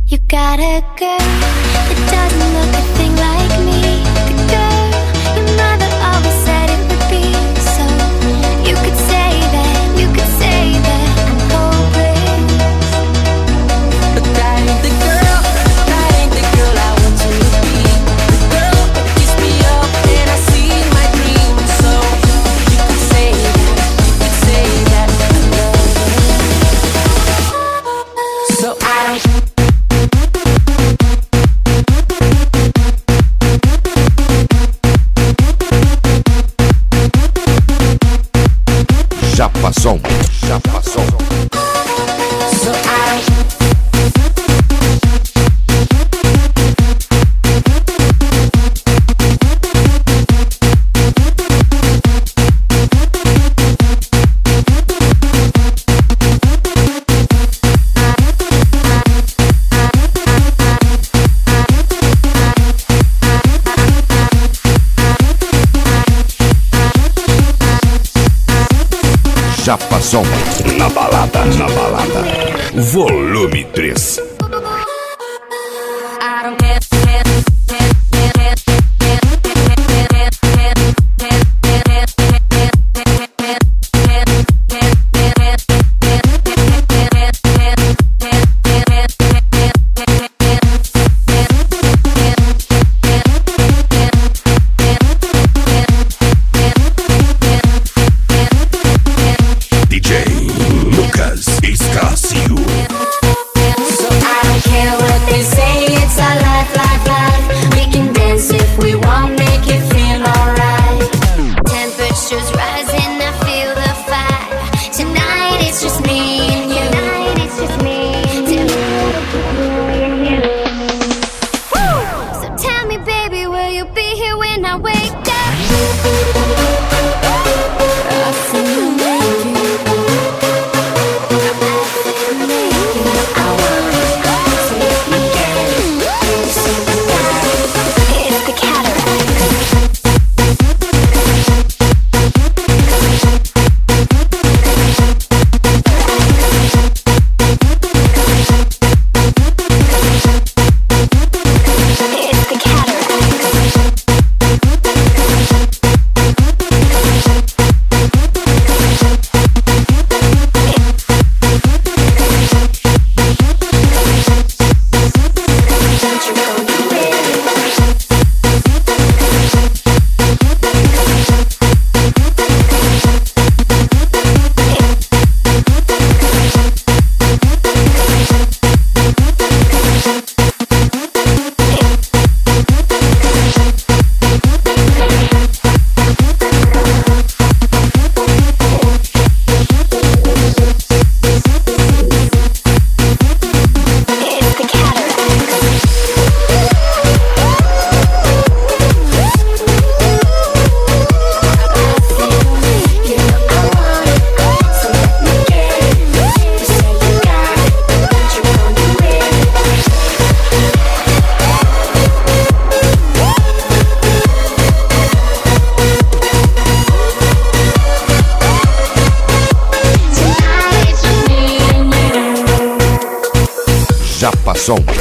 You got a girl that doesn't look a thing like me. The girl your mother always said it would be. So you could say that, you could say that I'm hopeless. But that ain't the girl, that ain't the girl I want you to be. The girl that keeps me up and I see my dreams. So you could say that, you could say that I love her. So I don't. Japa Som, Japa Som. So I Japa Som, na balada, volume 3. I don't care. Japa Som.